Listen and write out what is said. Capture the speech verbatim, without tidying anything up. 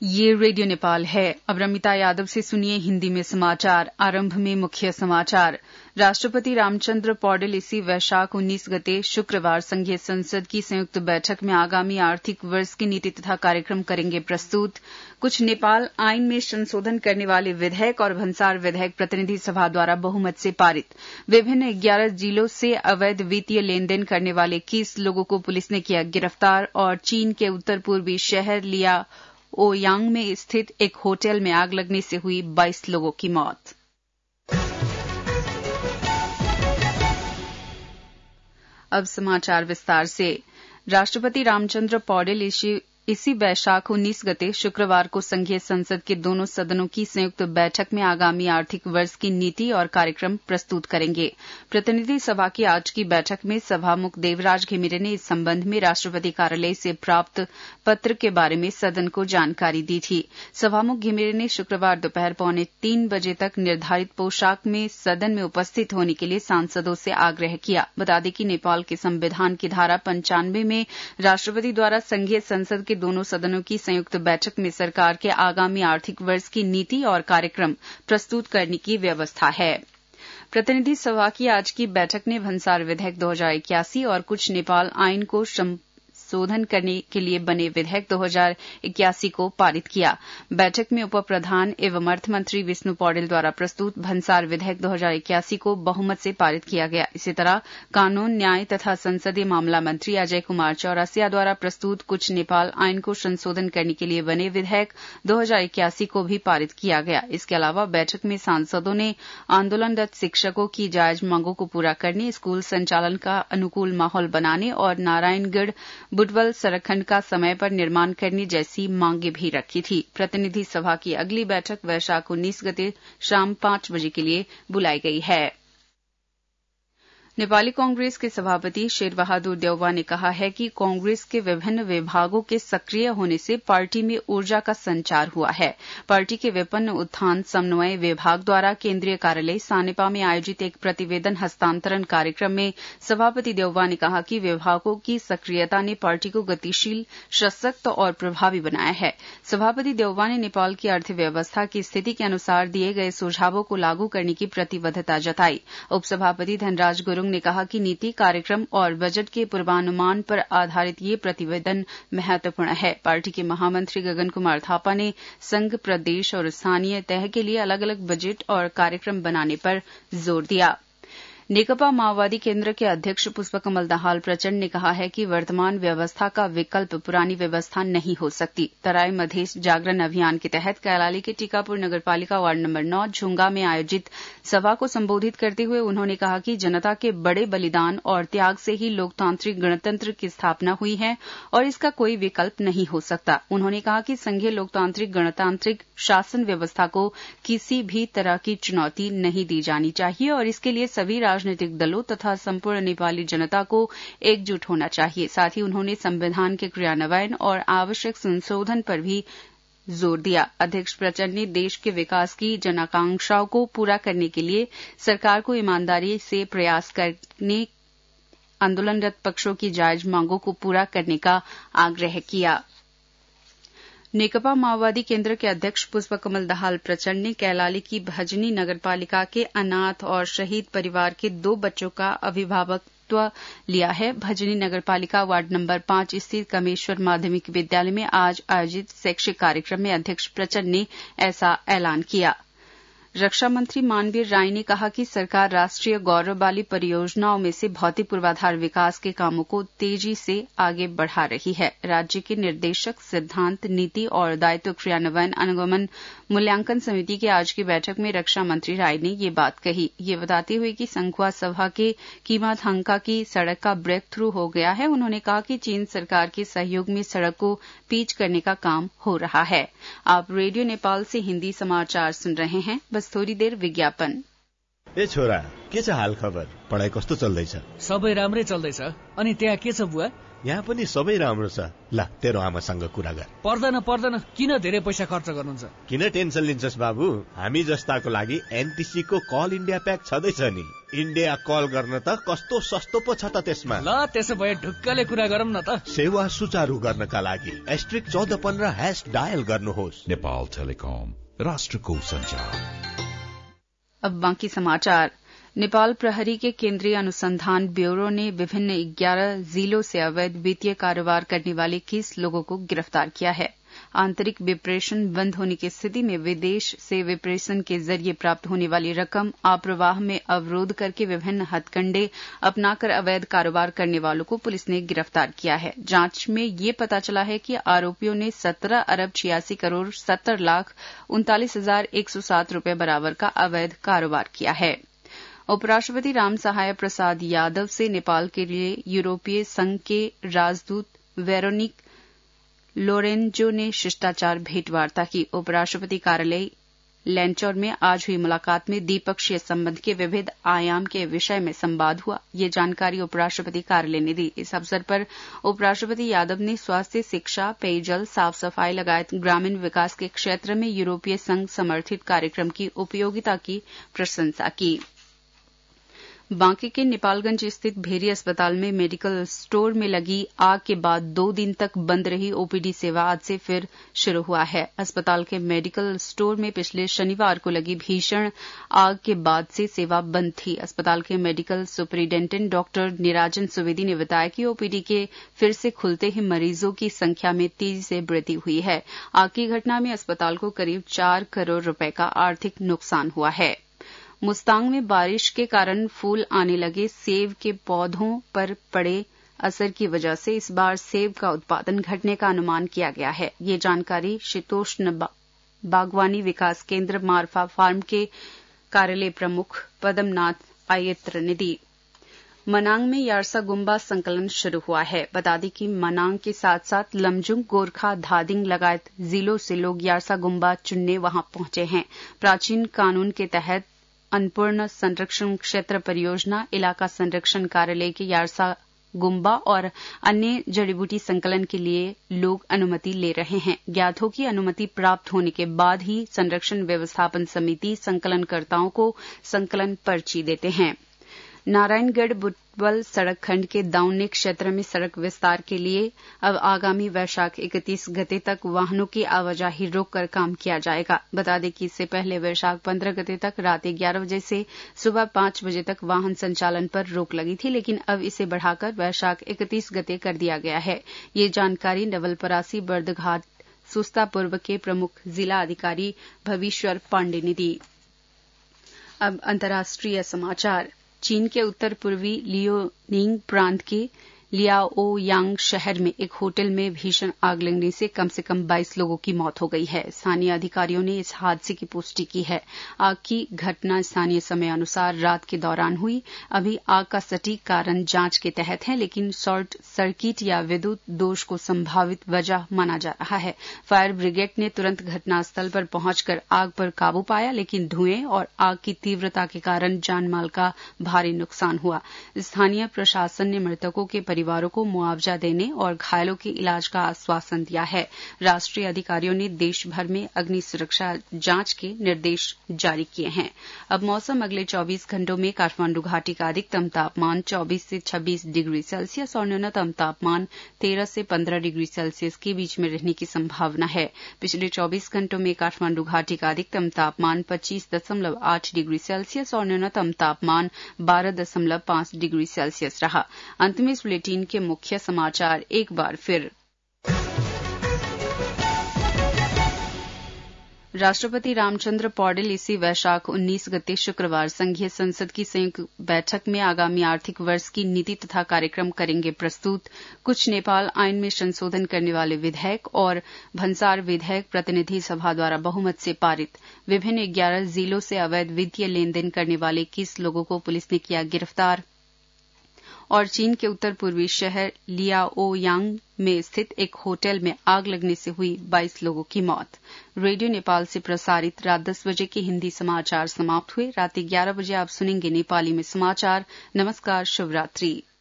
ये रेडियो नेपाल है। अब रमिता यादव से सुनिए हिंदी में समाचार। आरंभ में मुख्य समाचार। राष्ट्रपति रामचंद्र पौडेल इसी वैशाख उन्नीस गते शुक्रवार संघीय संसद की संयुक्त बैठक में आगामी आर्थिक वर्ष की नीति तथा कार्यक्रम करेंगे प्रस्तुत। कुछ नेपाल आईन में संशोधन करने वाले विधेयक और भन्सार विधेयक प्रतिनिधि सभा द्वारा बहुमत से पारित। विभिन्न ग्यारह जिलों से अवैध वित्तीय लेनदेन करने वाले इक्कीस लोगों को पुलिस ने किया गिरफ्तार। और चीन के उत्तर पूर्वी शहर लिया ओयांग में स्थित एक होटल में आग लगने से हुई बाईस लोगों की मौत। अब समाचार विस्तार से। राष्ट्रपति रामचंद्र पौडेल इसी इसी वैशाख उन्नीस गते शुक्रवार को संघीय संसद के दोनों सदनों की संयुक्त बैठक में आगामी आर्थिक वर्ष की नीति और कार्यक्रम प्रस्तुत करेंगे। प्रतिनिधि सभा की आज की बैठक में सभामुख देवराज घिमिरे ने इस संबंध में राष्ट्रपति कार्यालय से प्राप्त पत्र के बारे में सदन को जानकारी दी थी। सभामुख घिमिरे ने शुक्रवार दोपहर पौने तीन बजे तक निर्धारित पोशाक में सदन में उपस्थित होने के लिए सांसदों से आग्रह किया। बता दें कि नेपाल के संविधान की धारा पंचानवे में राष्ट्रपति द्वारा संघीय संसद के दोनों सदनों की संयुक्त बैठक में सरकार के आगामी आर्थिक वर्ष की नीति और कार्यक्रम प्रस्तुत करने की व्यवस्था है। प्रतिनिधि सभा की आज की बैठक ने भन्सार विधेयक दो हजार इक्यासी और कुछ नेपाल आईन को संशोधन करने के लिए बने विधेयक दो हजार इक्यासी को पारित किया। बैठक में उप प्रधान एवं अर्थ मंत्री विष्णु पौडेल द्वारा प्रस्तुत भन्सार विधेयक दो हजार इक्यासी को बहुमत से पारित किया गया। इसी तरह कानून न्याय तथा संसदीय मामला मंत्री अजय कुमार चौरसिया द्वारा प्रस्तुत कुछ नेपाल आईन को संशोधन करने के लिए बने विधेयक दो हजार इक्यासी को भी पारित किया गया। इसके अलावा बैठक में सांसदों ने आंदोलनरत शिक्षकों की जायज मांगों को पूरा करने, स्कूल संचालन का अनुकूल माहौल बनाने और नारायणगढ़ बुटवल सड़क खंड का समय पर निर्माण करने जैसी मांगे भी रखी थी। प्रतिनिधि सभा की अगली बैठक वैशाख उन्नीस गते शाम पांच बजे के लिए बुलाई गई है। नेपाली कांग्रेस के सभापति शेर बहादुर देउवा ने कहा है कि कांग्रेस के विभिन्न विभागों के सक्रिय होने से पार्टी में ऊर्जा का संचार हुआ है। पार्टी के विपन्न उत्थान समन्वय विभाग द्वारा केंद्रीय कार्यालय सानेपा में आयोजित एक प्रतिवेदन हस्तांतरण कार्यक्रम में सभापति देउवा ने कहा कि विभागों की सक्रियता ने पार्टी को गतिशील, सशक्त और प्रभावी बनाया है। सभापति देउवा ने नेपाल की अर्थव्यवस्था की स्थिति के अनुसार दिए गए सुझावों को लागू करने की प्रतिबद्धता जताई। उपसभापति धनराज गुरुङ ने कहा कि नीति, कार्यक्रम और बजट के पूर्वानुमान पर आधारित ये प्रतिवेदन महत्वपूर्ण है। पार्टी के महामंत्री गगन कुमार थापा ने संघ, प्रदेश और स्थानीय तह के लिए अलग अलग बजट और कार्यक्रम बनाने पर जोर दिया। नेकपा माओवादी केंद्र के अध्यक्ष पुष्पकमल दाहाल प्रचंड ने कहा है कि वर्तमान व्यवस्था का विकल्प पुरानी व्यवस्था नहीं हो सकती। तराई मधेश जागरण अभियान के तहत कैलाली के टीकापुर नगरपालिका वार्ड नंबर नौ झुंगा में आयोजित सभा को संबोधित करते हुए उन्होंने कहा कि जनता के बड़े बलिदान और त्याग से ही लोकतांत्रिक गणतंत्र की स्थापना हुई है और इसका कोई विकल्प नहीं हो सकता। उन्होंने कहा कि संघीय लोकतांत्रिक गणतांत्रिक शासन व्यवस्था को किसी भी तरह की चुनौती नहीं दी जानी चाहिए और इसके लिए सभी राजनीतिक दलों तथा संपूर्ण नेपाली जनता को एकजुट होना चाहिए। साथ ही उन्होंने संविधान के क्रियान्वयन और आवश्यक संशोधन पर भी जोर दिया। अध्यक्ष प्रचंड ने देश के विकास की जनाकांक्षाओं को पूरा करने के लिए सरकार को ईमानदारी से प्रयास करने, आंदोलनरत पक्षों की जायज मांगों को पूरा करने का आग्रह किया। नेकपा माओवादी केंद्र के अध्यक्ष पुष्पकमल दाहाल प्रचंड ने कैलाली की भजनी नगरपालिका के अनाथ और शहीद परिवार के दो बच्चों का अभिभावकत्व लिया है। भजनी नगरपालिका वार्ड नंबर पांच स्थित कमेश्वर माध्यमिक विद्यालय में आज आयोजित शैक्षिक कार्यक्रम में अध्यक्ष प्रचंड ने ऐसा ऐलान किया। रक्षा मंत्री मानवीर राय ने कहा कि सरकार राष्ट्रीय गौरव वाली परियोजनाओं में से भौतिक पूर्वाधार विकास के कामों को तेजी से आगे बढ़ा रही है। राज्य के निर्देशक, सिद्धांत, नीति और दायित्व क्रियान्वयन अनुगमन मूल्यांकन समिति की आज की बैठक में रक्षा मंत्री राय ने ये बात कही। ये बताते हुए कि संखुआ सभा के कीमाथांका की सड़क का ब्रेक थ्रू हो गया है। उन्होंने कहा कि चीन सरकार के सहयोग में सड़क को पीच करने का काम हो रहा है। आप रेडियो नेपाल से हिन्दी समाचार सुन रहे हैं। बस थोड़ी देर विज्ञापन। ए छोरा, के छ हाल खबर? पढाइ कस्तो चल्दैछ? सबै राम्रै चल्दैछ। अनि त्यहाँ के छ बुवा? यहाँ पनि सबै राम्रो छ। ल तेरो आमासँग कुरा गर। पर्दैन पर्दैन, किन धेरै पैसा खर्च गर्नुहुन्छ? किन टेन्सन लिन्छस् बाबु? हामी जस्ताको लागि एनटिसी को कल इन्डिया प्याक छँदैछ नि। इन्डिया कल गर्न त कस्तो सस्तो पो छ त त्यसमा। ल त्यसो भए ढुक्कले कुरा गरौँ न त। सेवा सुचारू गर्नका लागि एस्ट्रिक चौध पन्ध्र ह्याश डायल गर्नुहोस्। नेपाल टेलिकम, राष्ट्रको संचार। अब बाकी समाचार। नेपाल प्रहरी के केंद्रीय अनुसंधान ब्यूरो ने विभिन्न ग्यारह जिलों से अवैध वित्तीय कारोबार करने वाले इक्कीस लोगों को गिरफ्तार किया है। आंतरिक विप्रेषण बंद होने की स्थिति में विदेश से विप्रेषण के जरिए प्राप्त होने वाली रकम आप्रवाह में अवरोध करके विभिन्न हथकंडे अपनाकर अवैध कारोबार करने वालों को पुलिस ने गिरफ्तार किया है। जांच में ये पता चला है कि आरोपियों ने सत्रह अरब छियासी करोड़ सत्तर लाख उनतालीस हजार एक सौ सात रूपये बराबर का अवैध कारोबार किया है। उपराष्ट्रपति रामसहाय प्रसाद यादव से नेपाल के लिए यूरोपीय संघ के राजदूत वेरोनिक लोरेंजो ने शिष्टाचार भेंटवार्ता की। उपराष्ट्रपति कार्यालय लैंचौर में आज हुई मुलाकात में द्विपक्षीय संबंध के विविध आयाम के विषय में संवाद हुआ। ये जानकारी उपराष्ट्रपति कार्यालय ने दी। इस अवसर पर उपराष्ट्रपति यादव ने स्वास्थ्य, शिक्षा, पेयजल, साफ सफाई लगायत ग्रामीण विकास के क्षेत्र में यूरोपीय संघ समर्थित कार्यक्रम की उपयोगिता की प्रशंसा की। बांके के नेपालगंज स्थित भेरी अस्पताल में मेडिकल स्टोर में लगी आग के बाद दो दिन तक बंद रही ओपीडी सेवा आज से फिर शुरू हुआ है। अस्पताल के मेडिकल स्टोर में पिछले शनिवार को लगी भीषण आग के बाद से सेवा बंद थी। अस्पताल के medical superintendent doctor Nirajan Subedi ने बताया कि ओपीडी के फिर से खुलते ही मरीजों की संख्या में तेजी से वृद्धि हुई है। आग की घटना में अस्पताल को करीब चार करोड़ रुपए का आर्थिक नुकसान हुआ है। मुस्तांग में बारिश के कारण फूल आने लगे सेब के पौधों पर पड़े असर की वजह से इस बार सेब का उत्पादन घटने का अनुमान किया गया है। ये जानकारी शीतोष्ण बागवानी विकास केंद्र मारफा फार्म के कार्यालय प्रमुख पदमनाथ आयत्र ने दी। मनांग में यारसा गुम्बा संकलन शुरू हुआ है। बता दें कि मनांग के साथ साथ लमजुंग, गोरखा, धादिंग लगायत जिलों से लोग यारसा गुम्बा चुनने वहां पहुंचे हैं। प्राचीन कानून के तहत अन्नपूर्ण संरक्षण क्षेत्र परियोजना, इलाका संरक्षण कार्यालय के यारसा गुम्बा और अन्य जड़ी बूटी संकलन के लिए लोग अनुमति ले रहे हैं। ज्ञात हो कि अनुमति प्राप्त होने के बाद ही संरक्षण व्यवस्थापन समिति संकलनकर्ताओं को संकलन पर्ची देते हैं। नारायणगढ़ बुटवल सड़क खंड के दाउन्ने क्षेत्र में सड़क विस्तार के लिए अब आगामी वैशाख इकतीस गते तक वाहनों की आवाजाही रोककर काम किया जाएगा। बता दें कि इससे पहले वैशाख पंद्रह गते तक रात ग्यारह बजे से सुबह पांच बजे तक वाहन संचालन पर रोक लगी थी, लेकिन अब इसे बढ़ाकर वैशाख इकतीस गते कर दिया गया है। ये जानकारी नवलपरासी बर्दघाट सुस्ता पूर्व के प्रमुख जिला अधिकारी भविश्वर पांडे ने दी। अब अंतर्राष्ट्रीय समाचार। चीन के उत्तर पूर्वी लियोनिंग प्रांत के लियाओयांग शहर में एक होटल में भीषण आग लगने से कम से कम बाईस लोगों की मौत हो गई है। स्थानीय अधिकारियों ने इस हादसे की पुष्टि की है। आग की घटना स्थानीय समय अनुसार रात के दौरान हुई। अभी आग का सटीक कारण जांच के तहत है, लेकिन शॉर्ट सर्किट या विद्युत दोष को संभावित वजह माना जा रहा है। फायर ब्रिगेड ने तुरंत घटनास्थल पर पहुंचकर आग पर काबू पाया, लेकिन धुएं और आग की तीव्रता के कारण जानमाल का भारी नुकसान हुआ। स्थानीय प्रशासन ने मृतकों के परिवारों को मुआवजा देने और घायलों के इलाज का आश्वासन दिया है। राष्ट्रीय अधिकारियों ने देश भर में अग्नि सुरक्षा जांच के निर्देश जारी किए हैं। अब मौसम। अगले चौबीस घंटों में काठमांडू घाटी का अधिकतम तापमान चौबीस से छब्बीस डिग्री सेल्सियस और न्यूनतम तापमान तेरह से पंद्रह डिग्री सेल्सियस के बीच में रहने की संभावना है। पिछले चौबीस घंटों में काठमांडू घाटी का अधिकतम तापमान पच्चीस दशमलव आठ डिग्री सेल्सियस और न्यूनतम तापमान बारह दशमलव पांच डिग्री सेल्सियस रहा। अंत में इस बुलेटिन के मुख्य समाचार एक बार फिर। राष्ट्रपति रामचंद्र पौडेल इसी वैशाख उन्नीस गते शुक्रवार संघीय संसद की संयुक्त बैठक में आगामी आर्थिक वर्ष की नीति तथा कार्यक्रम करेंगे प्रस्तुत। कुछ नेपाल आईन में संशोधन करने वाले विधेयक और भन्सार विधेयक प्रतिनिधि सभा द्वारा बहुमत से पारित। विभिन्न ग्यारह जिलों से अवैध वित्तीय लेन देन करने वाले इक्कीस लोगों को पुलिस ने किया गिरफ्तार। और चीन के उत्तर पूर्वी शहर लियाओयांग में स्थित एक होटल में आग लगने से हुई बाईस लोगों की मौत। रेडियो नेपाल से प्रसारित रात दस बजे के हिंदी समाचार समाप्त हुए। रात ग्यारह बजे आप सुनेंगे नेपाली में समाचार। नमस्कार, शुभ रात्रि।